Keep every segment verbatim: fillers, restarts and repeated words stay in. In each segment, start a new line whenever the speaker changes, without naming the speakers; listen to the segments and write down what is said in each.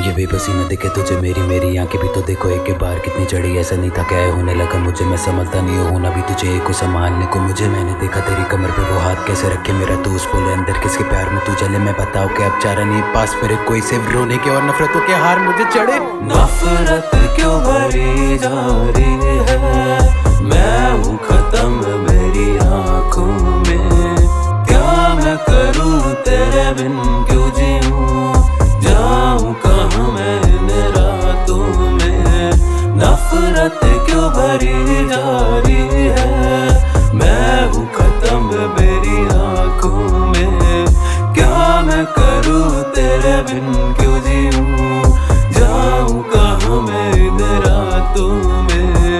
ये बेबसी न दिखे तुझे मेरी मेरी आंखें भी तो देखो एक के बार कितनी चढ़ी। ऐसा नहीं था क्या होने लगा मुझे, मैं समझता नहीं हूँ होना भी तुझे एक को संभालने को मुझे। मैंने देखा तेरी कमर पे वो हाथ कैसे रखे मेरा तो उस बोले अंदर किसके प्यार में तू चले। मैं बताऊँ कि अब चारा नहीं पास फिर कोई सिर्फ रोने के और नफरतों के हार मुझे चढ़े।
नफरत क्यों भरी जा रही है, मैं हूँ खत्म मेरी आँखों में। क्या मैं करूँ तेरे बिन क्यों जीऊँ, जाऊँ कहाँ मैं इन रातों में। नफरत क्यों भरी जा रही है, मैं हूँ खत्म मेरी आँखों में। क्या मैं करूँ तेरे बिन क्यों जीऊँ, जाऊँ कहाँ मैं इन रातों में।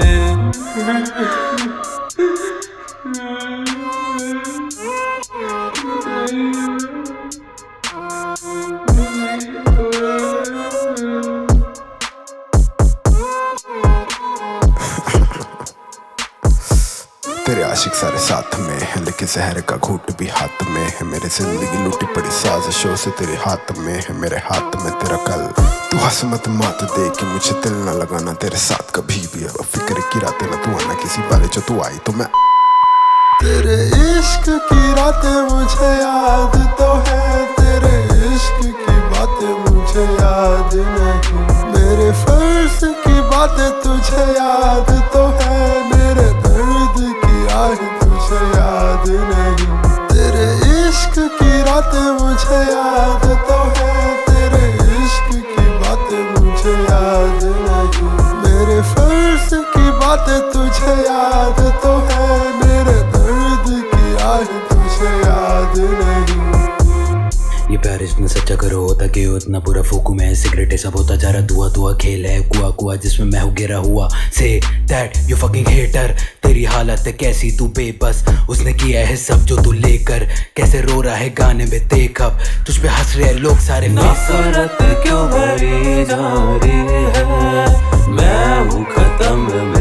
तेरे आशिक सारे साथ में है लेकिन जहर का घूंट भी हाथ में है। मेरी जिंदगी लूटी पड़ी साजिशों से तेरे हाथ में है, मेरे हाथ में तेरा कल। तू हंस मत मात दे कि मुझे दिल ना लगाना तेरे साथ कभी भी। अब फिक्र की रातें ना तू आना किसी बारे जो तू आई तो मैं। तेरे इश्क की रातें मुझे याद तो है, तेरे इश्क की बातें मुझे याद नहीं। मेरे फर्ज की बातें तुझे याद तो है, मेरे दर्द की आह तुझे याद नहीं। तेरे इश्क की रातें मुझे याद तो है, तेरे इश्क की बातें मुझे याद नहीं। मेरे फर्ज की बातें तुझे याद तो है, मेरे दर्द की आह तुझे याद नहीं।
ये प्यार इतना सच्चा करो होता कि उतना बुरा फूकू मैं सिगरेटें सब होता जा रहा धुआ धुआ खेल है कुआ कुआ जिसमें मैं हूँ गिरा हुआ। Say that you fucking hater, तेरी हालत है कैसी तू बेबस। उसने किया है सब जो तू लेकर, कैसे रो रहा है गाने में देख अब तुझ पे हंस रहे लोग सारे।
नफरत क्यों भरी जा रही है, मैं हूँ खत्म